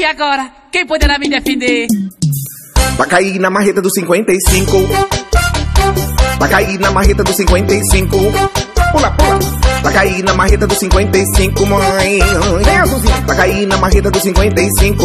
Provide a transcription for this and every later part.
agora, quem poderá me defender? Vai cair na marreta do 55. Vai cair na marreta do 55. Pula, pula. Vai cair na marreta do 55, mãe. Vai cair na marreta do 55.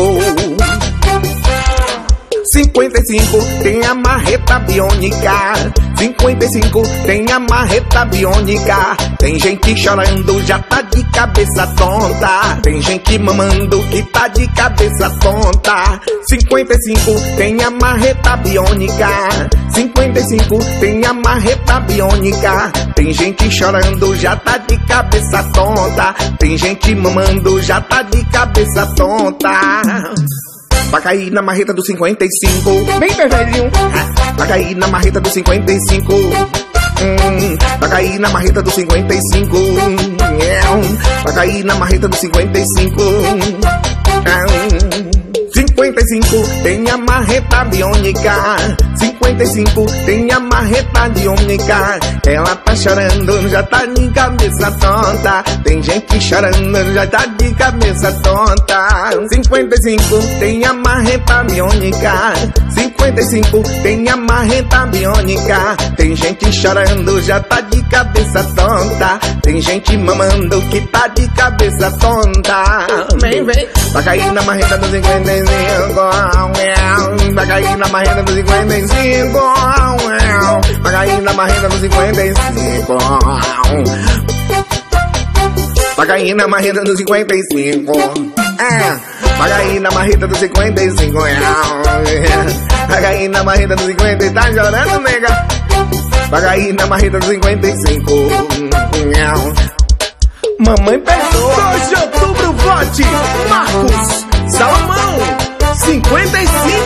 55 tem a marreta biônica. 55 tem a marreta biônica. Tem gente chorando, já tá de cabeça tonta. Tem gente mamando que tá de cabeça tonta. 55 tem a marreta biônica. 55 tem a marreta biônica. Tem gente chorando, já tá de cabeça tonta. Tem gente mamando, já tá de cabeça tonta. Vai cair na marreta do 55. Bem velhinho. Vai cair na marreta do 55. Vai cair na marreta do 55. Vai cair na marreta do 55. 55 tem a marreta biônica. 55 tem a marreta biônica. Ela tá chorando, já tá de cabeça tonta. Tem gente chorando, já tá de cabeça tonta. 55 tem a marreta biônica. 55 tem a marreta biônica. Tem gente chorando, já tá de cabeça tonta. Tem gente mamando que tá de cabeça tonta. Vem, vem. Vai cair na marreta do 55. Vai cair na marreta do 55. Vai cair na marreta do 55. Vai cair na marreta do 55. Vai cair na marreta do 55. Vai cair na marreta do 50. Tá chorando, nega? Vai cair na marreta do 55. Mamãe perdoa. 2 de outubro, vote Marcos Salomão 55.